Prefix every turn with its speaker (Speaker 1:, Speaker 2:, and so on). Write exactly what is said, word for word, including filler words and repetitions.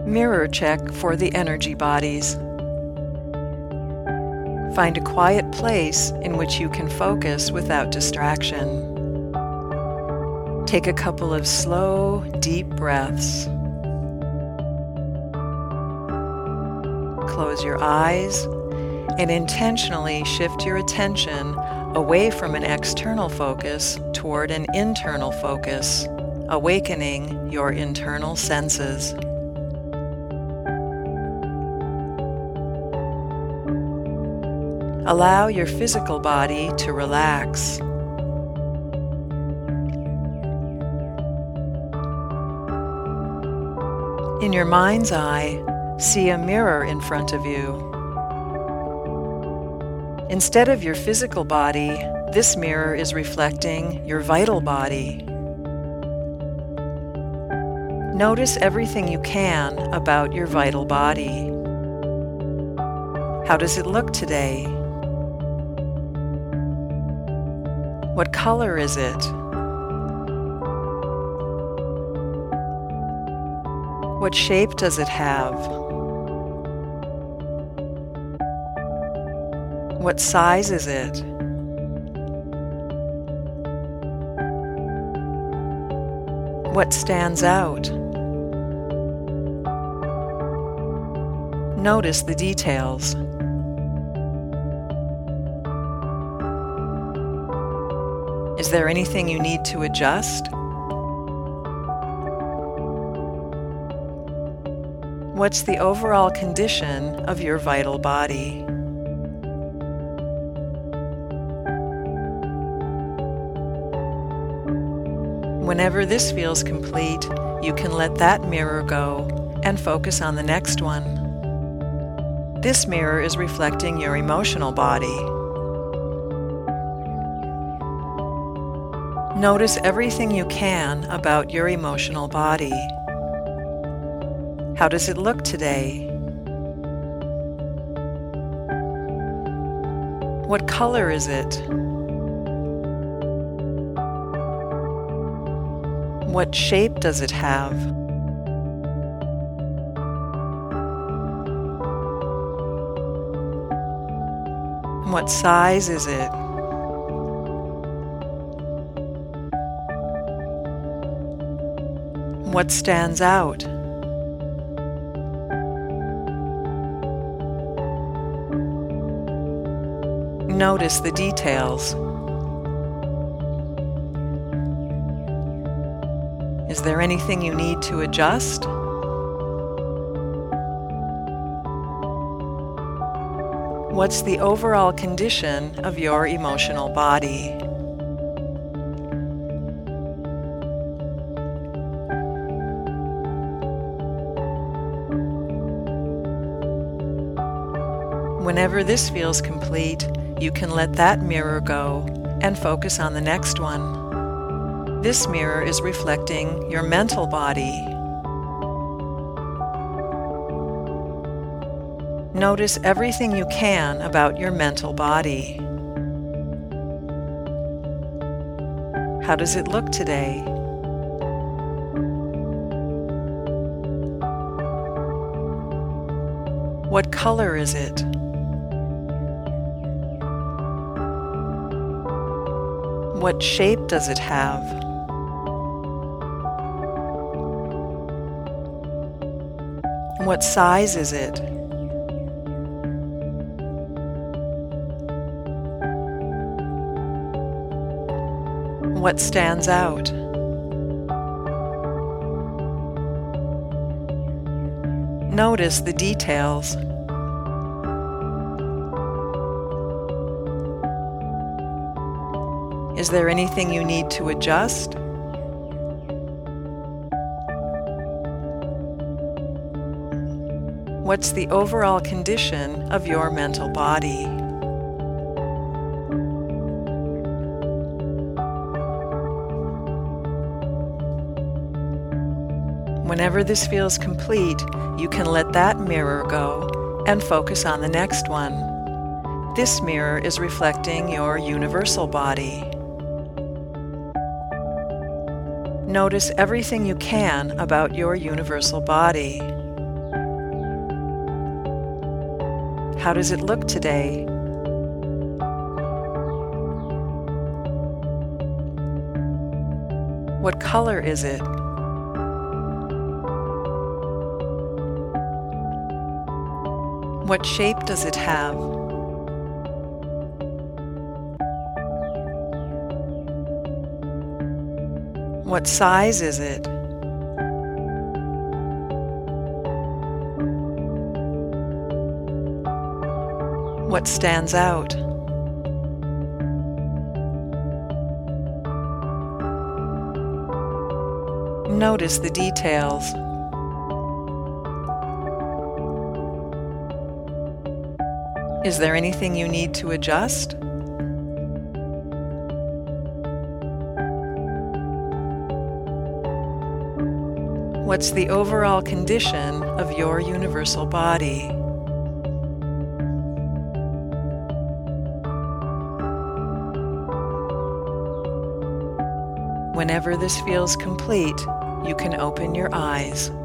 Speaker 1: Mirror check for the energy bodies. Find a quiet place in which you can focus without distraction. Take a couple of slow, deep breaths. Close your eyes and intentionally shift your attention away from an external focus toward an internal focus, awakening your internal senses. Allow your physical body to relax. In your mind's eye, see a mirror in front of you. Instead of your physical body, this mirror is reflecting your vital body. Notice everything you can about your vital body. How does it look today? What color is it? What shape does it have? What size is it? What stands out? Notice the details. Is there anything you need to adjust? What's the overall condition of your vital body? Whenever this feels complete, you can let that mirror go and focus on the next one. This mirror is reflecting your emotional body. Notice everything you can about your emotional body. How does it look today? What color is it? What shape does it have? What size is it? What stands out? Notice the details. Is there anything you need to adjust? What's the overall condition of your emotional body? Whenever this feels complete, you can let that mirror go and focus on the next one. This mirror is reflecting your mental body. Notice everything you can about your mental body. How does it look today? What color is it? What shape does it have? What size is it? What stands out? Notice the details. Is there anything you need to adjust? What's the overall condition of your mental body? Whenever this feels complete, you can let that mirror go and focus on the next one. This mirror is reflecting your universal body. Notice everything you can about your universal body. How does it look today? What color is it? What shape does it have? What size is it? What stands out? Notice the details. Is there anything you need to adjust? What's the overall condition of your universal body? Whenever this feels complete, you can open your eyes.